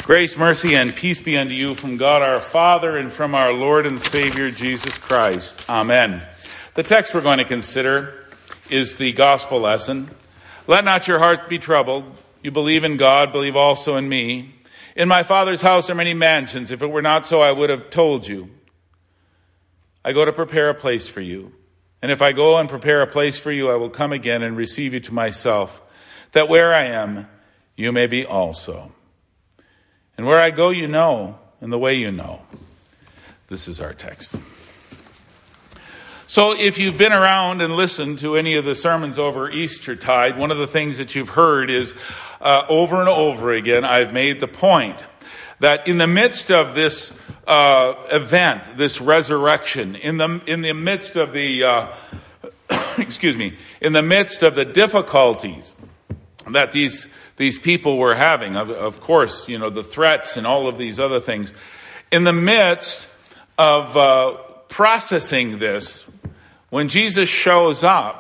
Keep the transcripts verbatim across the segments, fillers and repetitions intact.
Grace, mercy, and peace be unto you from God our Father and from our Lord and Savior Jesus Christ. Amen. The text we're going to consider is the gospel lesson. Let not your heart be troubled. You believe in God, believe also in me. In my Father's house are many mansions. If it were not so, I would have told you. I go to prepare a place for you. And if I go and prepare a place for you, I will come again and receive you to myself, that where I am, you may be also. And where I go, you know, and the way you know. This is our text. So if you've been around and listened to any of the sermons over Eastertide, one of the things that you've heard is uh, over and over again, I've made the point that in the midst of this uh, event, this resurrection, in the in the midst of the, uh, excuse me, in the midst of the difficulties that these These people were having, of, of course, you know, the threats and all of these other things. In the midst of uh, processing this, when Jesus shows up,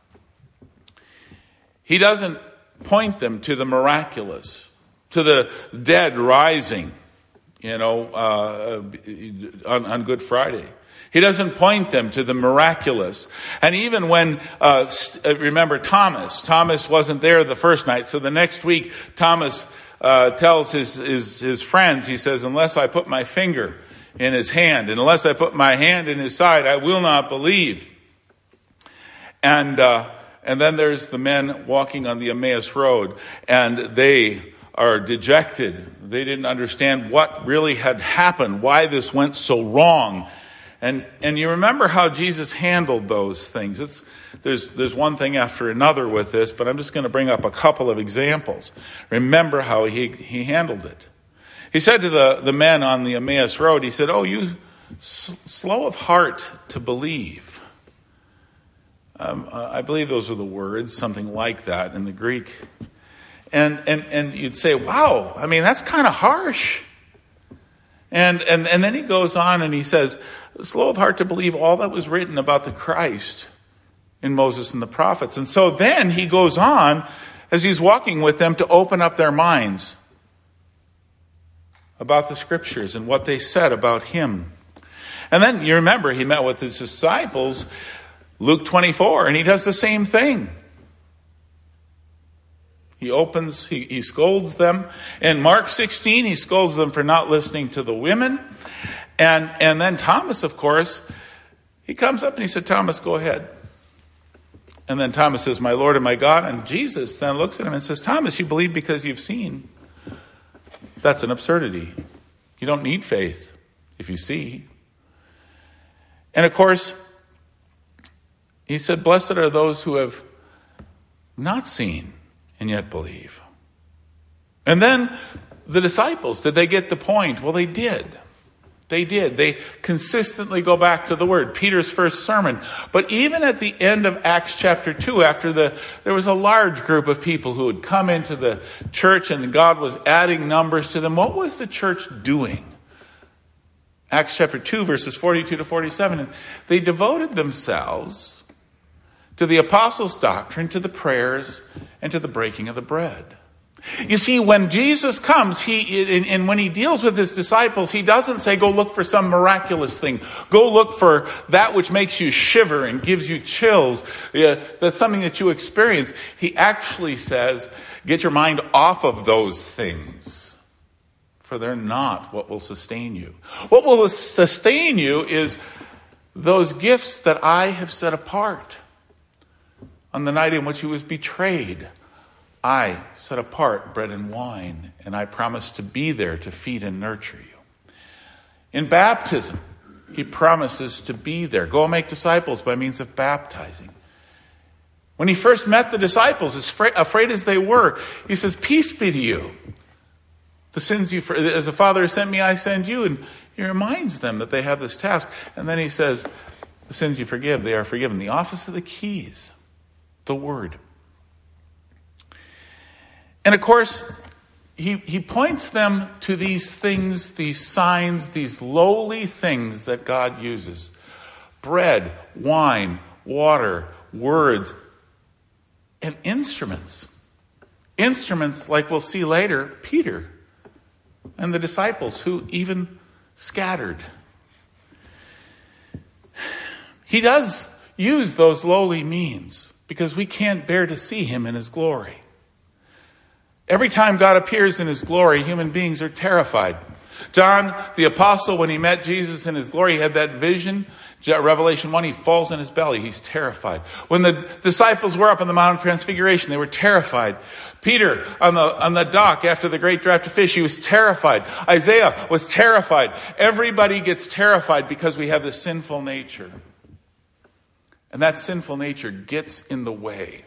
he doesn't point them to the miraculous, to the dead rising, you know, uh, on, on Good Friday. He doesn't point them to the miraculous. And even when, uh, remember Thomas, Thomas wasn't there the first night. So the next week, Thomas uh, tells his, his, his friends, he says, unless I put my finger in his hand, and unless I put my hand in his side, I will not believe. And, uh, and then there's the men walking on the Emmaus Road, and they are dejected. They didn't understand what really had happened, why this went so wrong. And and you remember how Jesus handled those things. It's there's there's one thing after another with this, but I'm just going to bring up a couple of examples. Remember how he, he handled it. He said to the, the men on the Emmaus Road, he said, oh, you s- slow of heart to believe. Um, I believe those were the words, something like that in the Greek. And and and you'd say, wow, I mean, that's kind of harsh. And and and then he goes on and he says, slow of heart to believe all that was written about the Christ in Moses and the prophets. And so then he goes on as he's walking with them to open up their minds about the scriptures and what they said about him. And then you remember he met with his disciples, Luke twenty-four, and he does the same thing. He opens, he, he scolds them. In Mark sixteen, he scolds them for not listening to the women. And and then Thomas, of course, he comes up and he said, Thomas, go ahead. And then Thomas says, my Lord and my God. And Jesus then looks at him and says, Thomas, you believe because you've seen. That's an absurdity. You don't need faith if you see. And of course, he said, blessed are those who have not seen and yet believe. And then the disciples, did they get the point? Well, they did. They did. They consistently go back to the word. Peter's first sermon. But even at the end of Acts chapter two, after the, there was a large group of people who had come into the church and God was adding numbers to them. What was the church doing? Acts chapter two, verses forty-two to forty-seven. And they devoted themselves to the apostles' doctrine, to the prayers, and to the breaking of the bread. You see, when Jesus comes, he and, and when he deals with his disciples, he doesn't say, go look for some miraculous thing. Go look for that which makes you shiver and gives you chills. Uh, that's something that you experience. He actually says, get your mind off of those things, for they're not what will sustain you. What will sustain you is those gifts that I have set apart. On the night in which he was betrayed, I set apart bread and wine, and I promise to be there to feed and nurture you. In baptism, he promises to be there. Go and make disciples by means of baptizing. When he first met the disciples, as afraid as they were, he says, peace be to you. The sins you, as the Father has sent me, I send you. And he reminds them that they have this task. And then he says, the sins you forgive, they are forgiven. The office of the keys, the word. And of course, he, he points them to these things, these signs, these lowly things that God uses. Bread, wine, water, words, and instruments. Instruments, like we'll see later, Peter. and the disciples who even scattered. He does use those lowly means because we can't bear to see him in his glory. Every time God appears in his glory, human beings are terrified. John, the apostle, when he met Jesus in his glory, he had that vision. Revelation one, he falls in his belly. He's terrified. When the disciples were up on the Mount of Transfiguration, they were terrified. Peter, on the, on the dock after the great draft of fish, he was terrified. Isaiah was terrified. Everybody gets terrified because we have this sinful nature. And that sinful nature gets in the way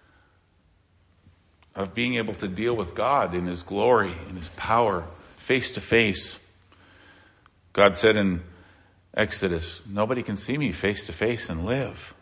of being able to deal with God in his glory, in his power, face to face. God said in Exodus, nobody can see me face to face and live.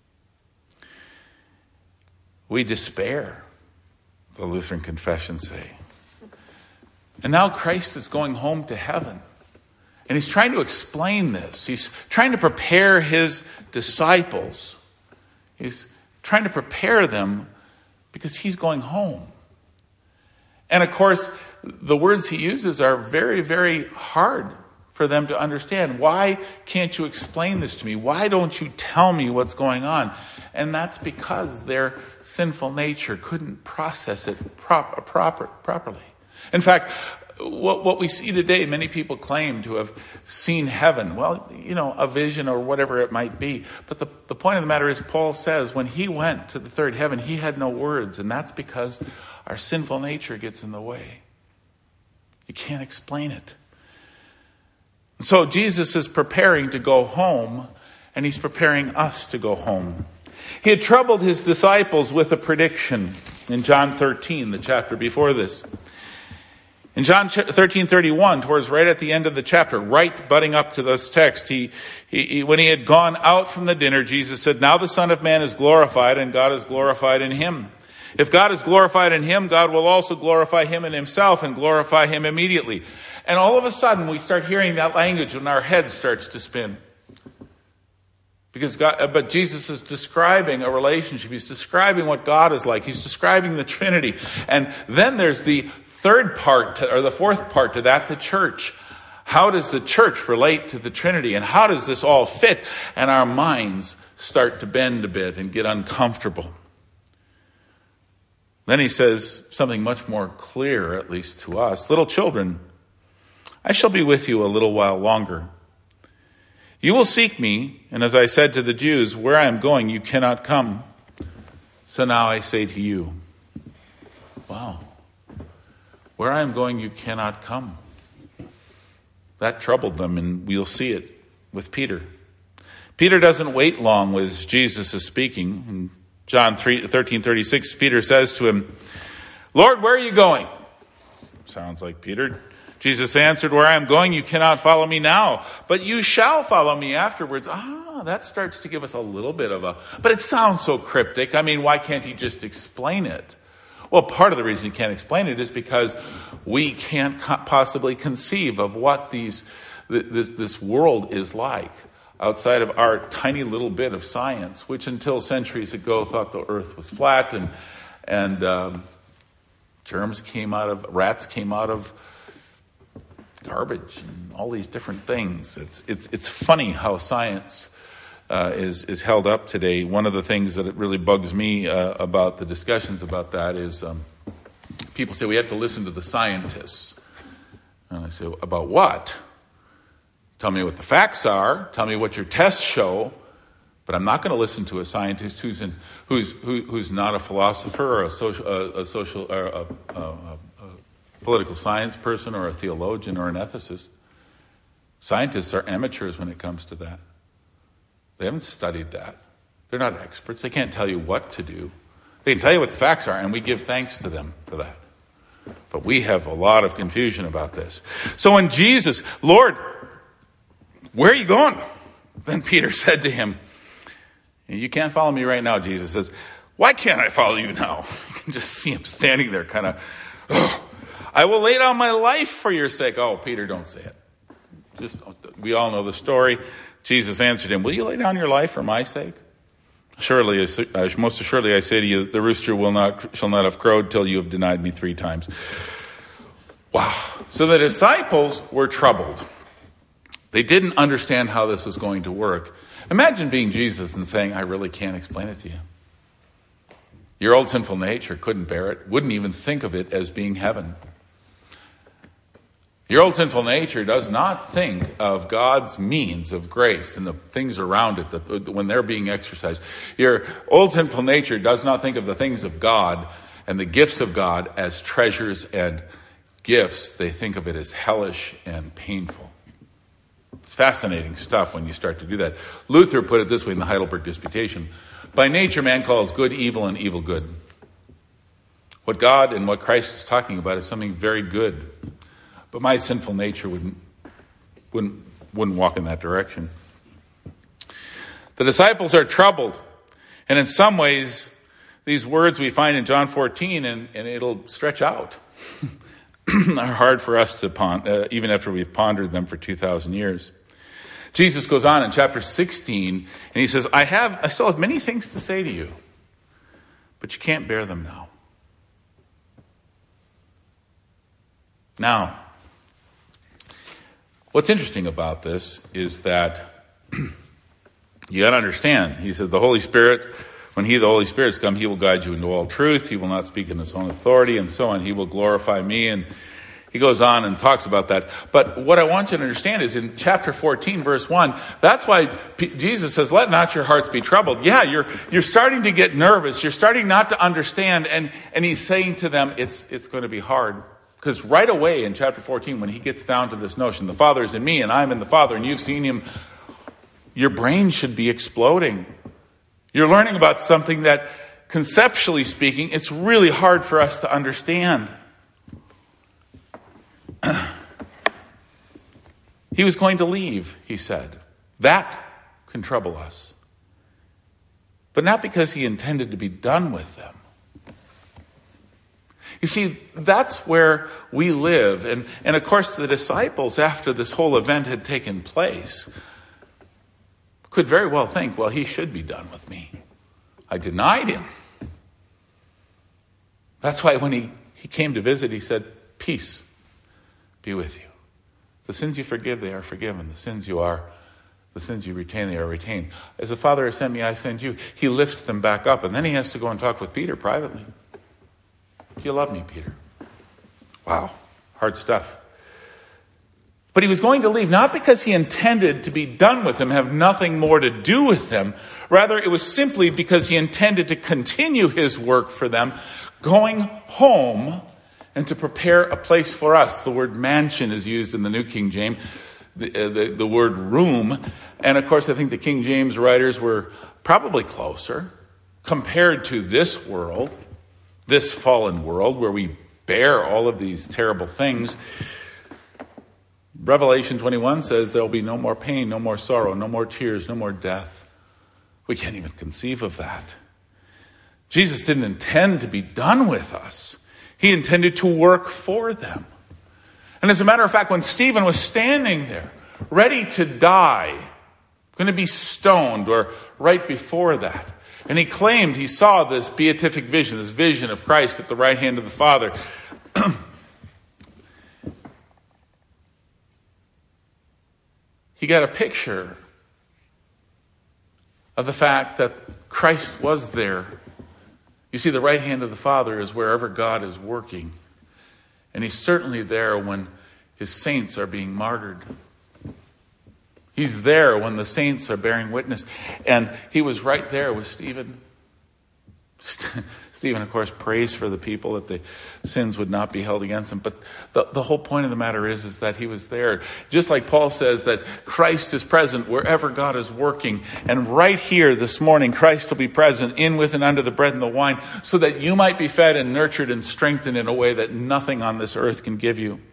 We despair, the Lutheran confessions say. And now Christ is going home to heaven. And he's trying to explain this. He's trying to prepare his disciples. He's trying to prepare them because he's going home. And of course, the words he uses are very, very hard for them to understand. Why can't you explain this to me? Why don't you tell me what's going on? And that's because their sinful nature couldn't process it prop, proper, properly. In fact, what, what we see today, many people claim to have seen heaven. Well, you know, a vision or whatever it might be. But the, the point of the matter is, Paul says when he went to the third heaven, he had no words. And that's because our sinful nature gets in the way. You can't explain it. So Jesus is preparing to go home, and he's preparing us to go home. He had troubled his disciples with a prediction in John thirteen, the chapter before this. In John thirteen thirty-one, towards right at the end of the chapter, right butting up to this text, he, he, he when he had gone out from the dinner, Jesus said, "Now the Son of Man is glorified, and God is glorified in him. If God is glorified in him, God will also glorify him in himself and glorify him immediately." And all of a sudden, we start hearing that language and our head starts to spin. Because God, but Jesus is describing a relationship. He's describing what God is like. He's describing the Trinity. And then there's the third part, to, or the fourth part to that, the church. How does the church relate to the Trinity? And how does this all fit? And our minds start to bend a bit and get uncomfortable. Then he says something much more clear, at least to us. "Little children, I shall be with you a little while longer. You will seek me, and as I said to the Jews, where I am going, you cannot come. So now I say to you." Wow. Where I am going, you cannot come. That troubled them, and we'll see it with Peter. Peter doesn't wait long as Jesus is speaking. In John thirteen thirty-six, Peter says to him, "Lord, where are you going?" Sounds like Peter. Jesus answered, "Where I am going, you cannot follow me now, but you shall follow me afterwards." Ah, that starts to give us a little bit of a, but it sounds so cryptic. I mean, why can't he just explain it? Well, part of the reason he can't explain it is because we can't possibly conceive of what these, this, this world is like outside of our tiny little bit of science, which until centuries ago thought the earth was flat and, and, um, germs came out of, rats came out of garbage and all these different things. It's it's it's funny how science uh, is is held up today. One of the things that it really bugs me uh, about the discussions about that is um, people say we have to listen to the scientists, and I say, about what? Tell me what the facts are. Tell me what your tests show. But I'm not going to listen to a scientist who's in who's who, who's not a philosopher or a social a, a social or a, a, a political science person or a theologian or an ethicist. Scientists are amateurs when it comes to that. They haven't studied that. They're not experts. They can't tell you what to do. They can tell you what the facts are, and we give thanks to them for that. But we have a lot of confusion about this. So when Jesus, "Lord, where are you going?" Then Peter said to him, "You can't follow me right now." Jesus says, "Why can't I follow you now?" You can just see him standing there kind of, oh, "I will lay down my life for your sake." Oh, Peter, don't say it. Just, we all know the story. Jesus answered him, "Will you lay down your life for my sake? Surely, most assuredly I say to you, the rooster will not, shall not have crowed till you have denied me three times." Wow. So the disciples were troubled. They didn't understand how this was going to work. Imagine being Jesus and saying, I really can't explain it to you. Your old sinful nature couldn't bear it, wouldn't even think of it as being heaven. Your old sinful nature does not think of God's means of grace and the things around it that when they're being exercised. Your old sinful nature does not think of the things of God and the gifts of God as treasures and gifts. They think of it as hellish and painful. It's fascinating stuff when you start to do that. Luther put it this way in the Heidelberg Disputation. By nature, man calls good evil and evil good. What God and what Christ is talking about is something very good. But my sinful nature wouldn't, wouldn't, wouldn't walk in that direction. The disciples are troubled. And in some ways, these words we find in John fourteen, and, and it'll stretch out, are hard for us to ponder, uh, even after we've pondered them for two thousand years. Jesus goes on in chapter sixteen, and he says, I have, I still have many things to say to you, but you can't bear them now. Now, what's interesting about this is that you got to understand, he said, the Holy Spirit, when he, the Holy Spirit's come, he will guide you into all truth. He will not speak in his own authority and so on. He will glorify me. And he goes on and talks about that. But what I want you to understand is in chapter fourteen, verse one, that's why P- Jesus says, let not your hearts be troubled. Yeah, you're, you're starting to get nervous. You're starting not to understand. And, and he's saying to them, it's, it's going to be hard. Because right away in chapter fourteen, when he gets down to this notion, the Father is in me and I'm in the Father and you've seen him, your brain should be exploding. You're learning about something that, conceptually speaking, it's really hard for us to understand. He was going to leave, he said. That can trouble us. But not because he intended to be done with them. You see, that's where we live. And, and of course, the disciples, after this whole event had taken place, could very well think, well, he should be done with me. I denied him. That's why when he, he came to visit, he said, peace be with you. The sins you forgive, they are forgiven. The sins you are, the sins you retain, they are retained. As the Father has sent me, I send you. He lifts them back up. And then he has to go and talk with Peter privately. Do you love me, Peter? Wow. Hard stuff. But he was going to leave, not because he intended to be done with them, have nothing more to do with them. Rather, it was simply because he intended to continue his work for them, going home and to prepare a place for us. The word mansion is used in the New King James, the, uh, the, the word room. And of course, I think the King James writers were probably closer compared to this world, this fallen world where we bear all of these terrible things. Revelation twenty-one says there will be no more pain, no more sorrow, no more tears, no more death. We can't even conceive of that. Jesus didn't intend to be done with us. He intended to work for them. And as a matter of fact, when Stephen was standing there, ready to die, going to be stoned, or right before that, and he claimed he saw this beatific vision, this vision of Christ at the right hand of the Father, he got a picture of the fact that Christ was there. You see, the right hand of the Father is wherever God is working. And he's certainly there when his saints are being martyred. He's there when the saints are bearing witness. And he was right there with Stephen. Stephen, of course, prays for the people that the sins would not be held against him. But the, the whole point of the matter is, is that he was there. Just like Paul says that Christ is present wherever God is working. And right here this morning, Christ will be present in, with, and under the bread and the wine, so that you might be fed and nurtured and strengthened in a way that nothing on this earth can give you.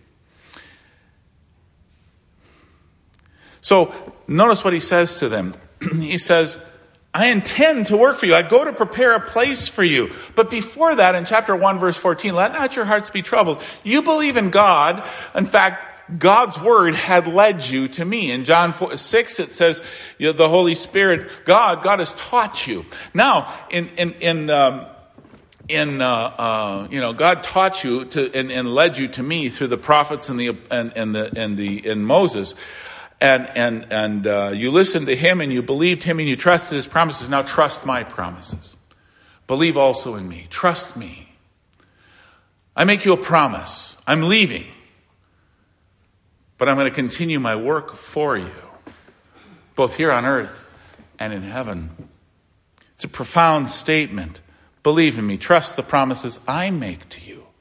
So notice what he says to them. He says, I intend to work for you. I go to prepare a place for you. But before that, in chapter one, verse fourteen, let not your hearts be troubled. You believe in God. In fact, God's word had led you to me. In John six, it says, you know, the Holy Spirit, God, God has taught you. Now, in, in, in, um, in, uh, uh, you know, God taught you to, and, and led you to me through the prophets and the, and, and the, and the, and Moses. And, and, and, uh, you listened to him and you believed him and you trusted his promises. Now trust my promises. Believe also in me. Trust me. I make you a promise. I'm leaving. But I'm going to continue my work for you, both here on earth and in heaven. It's a profound statement. Believe in me. Trust the promises I make to you.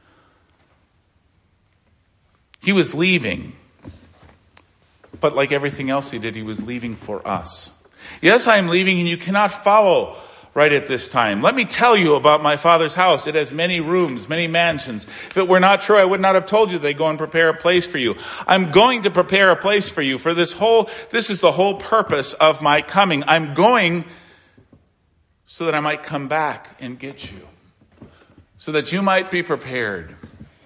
He was leaving. But like everything else he did, he was leaving for us. Yes, I am leaving and you cannot follow right at this time. Let me tell you about my Father's house. It has many rooms, many mansions. If it were not true, I would not have told you they go and prepare a place for you. I'm going to prepare a place for you. For this whole, this is the whole purpose of my coming. I'm going so that I might come back and get you. So that you might be prepared.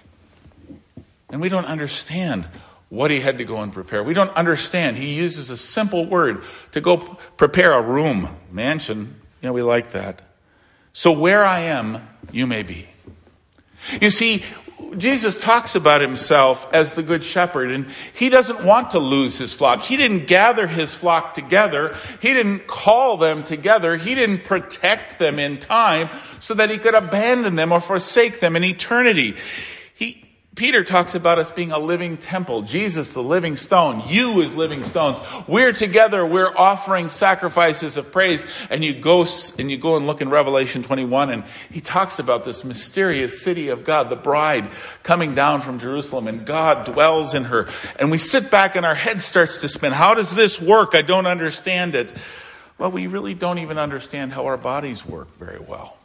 And we don't understand what he had to go and prepare. We don't understand. He uses a simple word to go prepare a room, mansion. You know, we like that. So where I am, you may be. You see, Jesus talks about himself as the good shepherd, and he doesn't want to lose his flock. He didn't gather his flock together. He didn't call them together. He didn't protect them in time so that he could abandon them or forsake them in eternity. He Peter talks about us being a living temple. Jesus, the living stone. You as living stones. We're together. We're offering sacrifices of praise. And you go and you go and look in Revelation twenty-one, and he talks about this mysterious city of God, the bride coming down from Jerusalem, and God dwells in her. And we sit back and our head starts to spin. How does this work? I don't understand it. Well, we really don't even understand how our bodies work very well.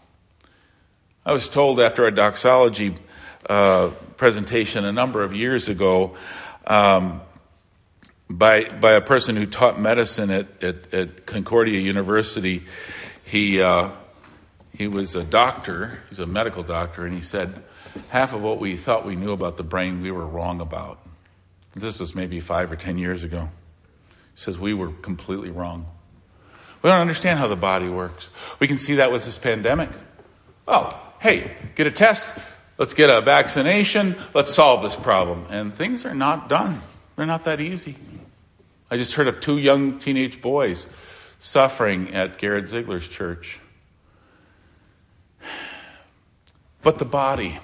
I was told after a doxology Uh, presentation a number of years ago um, by by a person who taught medicine at, at, at Concordia University. He uh, he was a doctor. He's a medical doctor, and he said half of what we thought we knew about the brain we were wrong about. This was maybe five or ten years ago. He says we were completely wrong. We don't understand how the body works. We can see that with this pandemic. Oh, hey, get a test. Let's get a vaccination. Let's solve this problem. And things are not done. They're not that easy. I just heard of two young teenage boys suffering at Garrett Ziegler's church. But the body.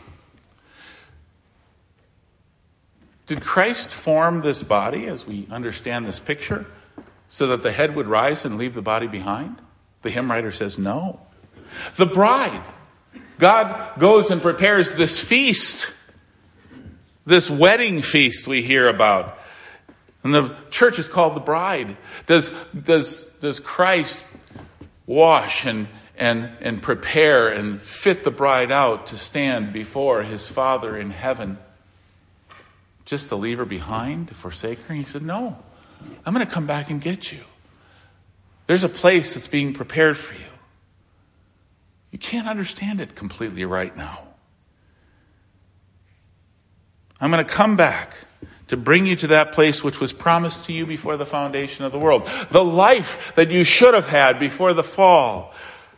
Did Christ form this body as we understand this picture so that the head would rise and leave the body behind? The hymn writer says no. The bride. God goes and prepares this feast, this wedding feast we hear about. And the church is called the bride. Does, does, does Christ wash and, and, and prepare and fit the bride out to stand before his Father in heaven just to leave her behind, to forsake her? And he said, no, I'm going to come back and get you. There's a place that's being prepared for you. You can't understand it completely right now. I'm going to come back to bring you to that place which was promised to you before the foundation of the world. The life that you should have had before the fall.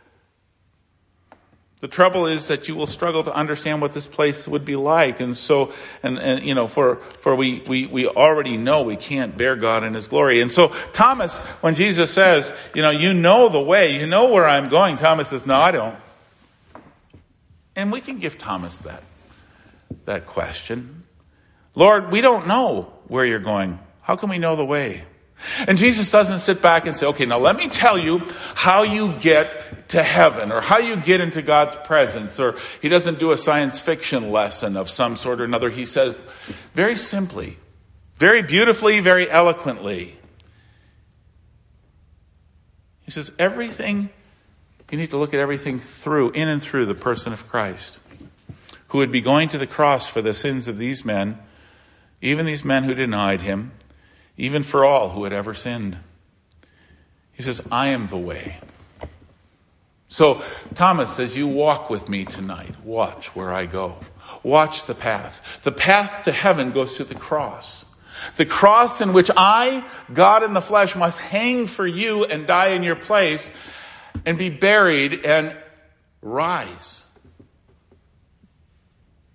The trouble is that you will struggle to understand what this place would be like. And so, and, and you know, for, for we, we, we already know we can't bear God in his glory. And so Thomas, when Jesus says, you know, you know the way, you know where I'm going, Thomas says, no, I don't. And we can give Thomas that, that question. Lord, we don't know where you're going. How can we know the way? And Jesus doesn't sit back and say, okay, now let me tell you how you get to heaven or how you get into God's presence. Or he doesn't do a science fiction lesson of some sort or another. He says very simply, very beautifully, very eloquently. He says everything, you need to look at everything through, in and through the person of Christ, who would be going to the cross for the sins of these men, even these men who denied him, even for all who had ever sinned. He says, I am the way. So Thomas says, you walk with me tonight. Watch where I go. Watch the path. The path to heaven goes through the cross. The cross in which I, God in the flesh, must hang for you and die in your place and be buried and rise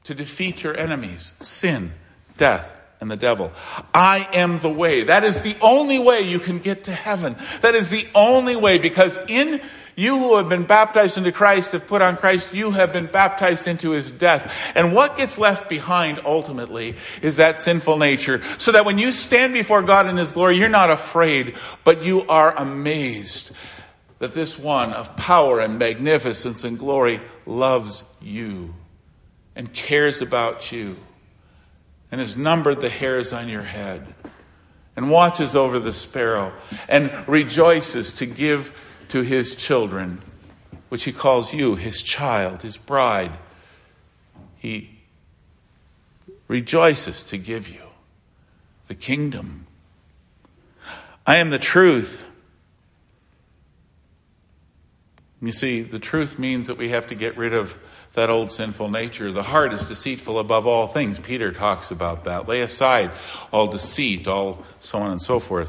to defeat your enemies, sin, death, and the devil. I am the way. That is the only way you can get to heaven. That is the only way, because in you who have been baptized into Christ, have put on Christ, you have been baptized into his death. And what gets left behind ultimately is that sinful nature, so that when you stand before God in his glory, you're not afraid, but you are amazed that this one of power and magnificence and glory loves you and cares about you and has numbered the hairs on your head and watches over the sparrow and rejoices to give to his children, which he calls you, his child, his bride. He rejoices to give you the kingdom. I am the truth. You see, the truth means that we have to get rid of that old sinful nature. The heart is deceitful above all things. Peter talks about that. Lay aside all deceit, all so on and so forth.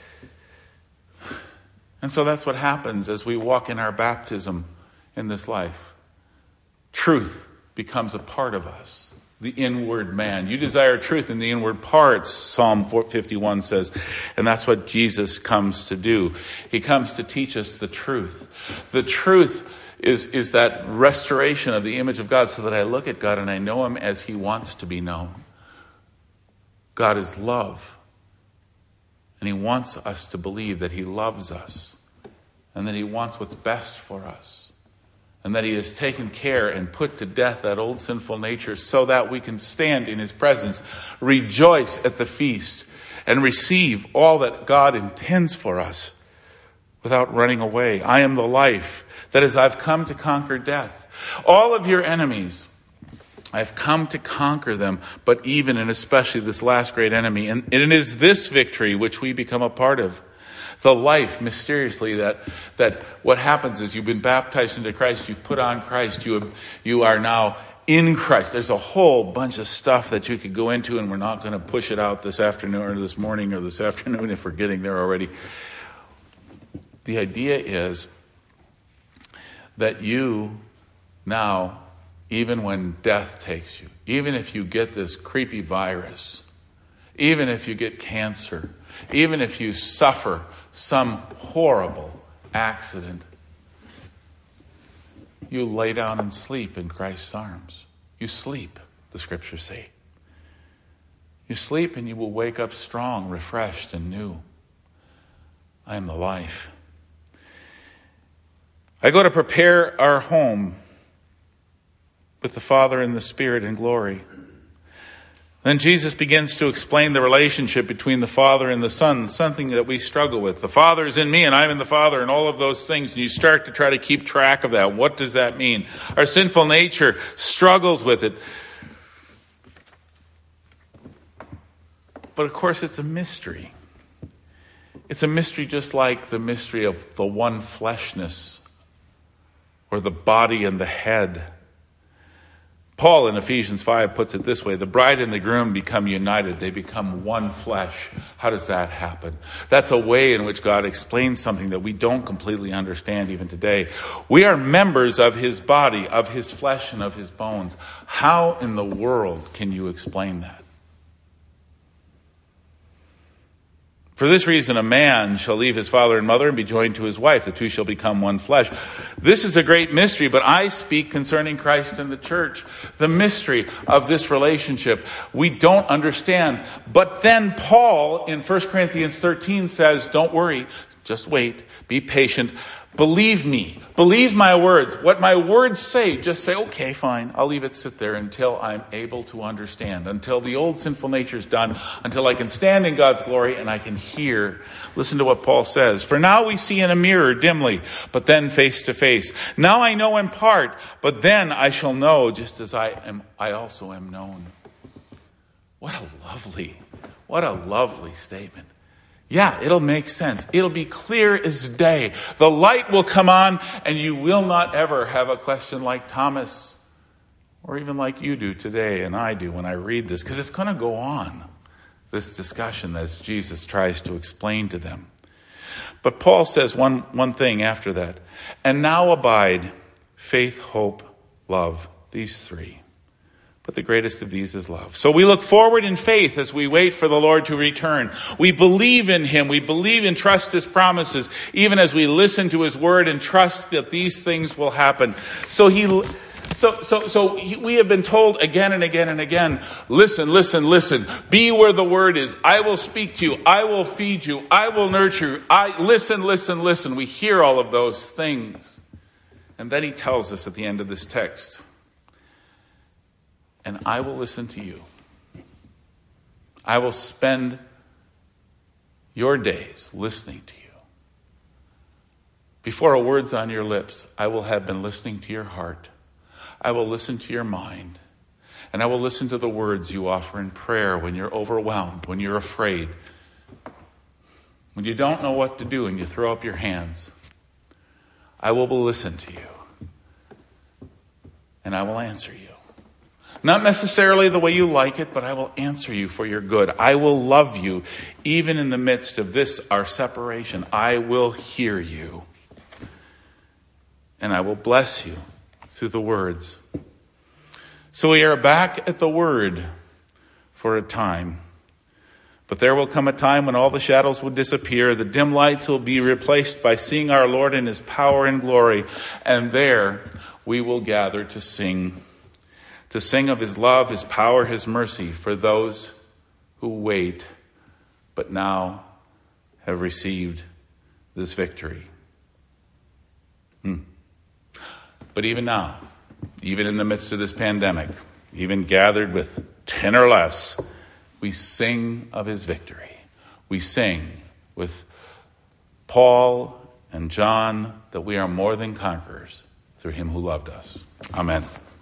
And so that's what happens as we walk in our baptism in this life. Truth becomes a part of us, the inward man. You desire truth in the inward parts, Psalm fifty-one says. And that's what Jesus comes to do. He comes to teach us the truth. The truth is, is that restoration of the image of God, so that I look at God and I know him as he wants to be known. God is love. And he wants us to believe that he loves us and that he wants what's best for us and that he has taken care and put to death that old sinful nature so that we can stand in his presence, rejoice at the feast, and receive all that God intends for us without running away. I am the life. That is, I've come to conquer death. All of your enemies, I've come to conquer them, but even and especially this last great enemy. And it is this victory which we become a part of. The life, mysteriously, that that what happens is you've been baptized into Christ, you've put on Christ, you have, you are now in Christ. There's a whole bunch of stuff that you could go into, and we're not going to push it out this afternoon or this morning or this afternoon if we're getting there already. The idea is that you now, even when death takes you, even if you get this creepy virus, even if you get cancer, even if you suffer some horrible accident, you lay down and sleep in Christ's arms. You sleep, the scriptures say. You sleep and you will wake up strong, refreshed, and new. I am the life. I go to prepare our home with the Father and the Spirit in glory. Then Jesus begins to explain the relationship between the Father and the Son, something that we struggle with. The Father is in me and I'm in the Father, and all of those things. And you start to try to keep track of that. What does that mean? Our sinful nature struggles with it. But of course, it's a mystery. It's a mystery just like the mystery of the one fleshness, or the body and the head. Paul in Ephesians five puts it this way: the bride and the groom become united. They become one flesh. How does that happen? That's a way in which God explains something that we don't completely understand even today. We are members of his body, of his flesh, and of his bones. How in the world can you explain that? For this reason, a man shall leave his father and mother and be joined to his wife. The two shall become one flesh. This is a great mystery, but I speak concerning Christ and the church. The mystery of this relationship we don't understand. But then Paul in First Corinthians thirteen says, don't worry, just wait, be patient. Believe me. Believe my words. What my words say, just say, okay, fine. I'll leave it sit there until I'm able to understand. Until the old sinful nature is done. Until I can stand in God's glory and I can hear. Listen to what Paul says. For now we see in a mirror dimly, but then face to face. Now I know in part, but then I shall know just as I am, I also am known. What a lovely, what a lovely statement. Yeah, it'll make sense. It'll be clear as day. The light will come on and you will not ever have a question like Thomas or even like you do today and I do when I read this, because it's going to go on, this discussion as Jesus tries to explain to them. But Paul says one, one thing after that. And now abide faith, hope, love, these three. But the greatest of these is love. So we look forward in faith as we wait for the Lord to return. We believe in him. We believe and trust his promises, even as we listen to his word and trust that these things will happen. So he, so, so, so he, we have been told again and again and again, listen, listen, listen, be where the word is. I will speak to you. I will feed you. I will nurture you. I listen, listen, listen. We hear all of those things. And then he tells us at the end of this text, and I will listen to you. I will spend your days listening to you. Before a word's on your lips, I will have been listening to your heart. I will listen to your mind. And I will listen to the words you offer in prayer when you're overwhelmed, when you're afraid, when you don't know what to do and you throw up your hands. I will listen to you. And I will answer you. Not necessarily the way you like it, but I will answer you for your good. I will love you even in the midst of this, our separation. I will hear you. And I will bless you through the words. So we are back at the word for a time. But there will come a time when all the shadows will disappear. The dim lights will be replaced by seeing our Lord in his power and glory. And there we will gather to sing. To sing of his love, his power, his mercy for those who wait, but now have received this victory. Hmm. But even now, even in the midst of this pandemic, even gathered with ten or less, we sing of his victory. We sing with Paul and John that we are more than conquerors through him who loved us. Amen.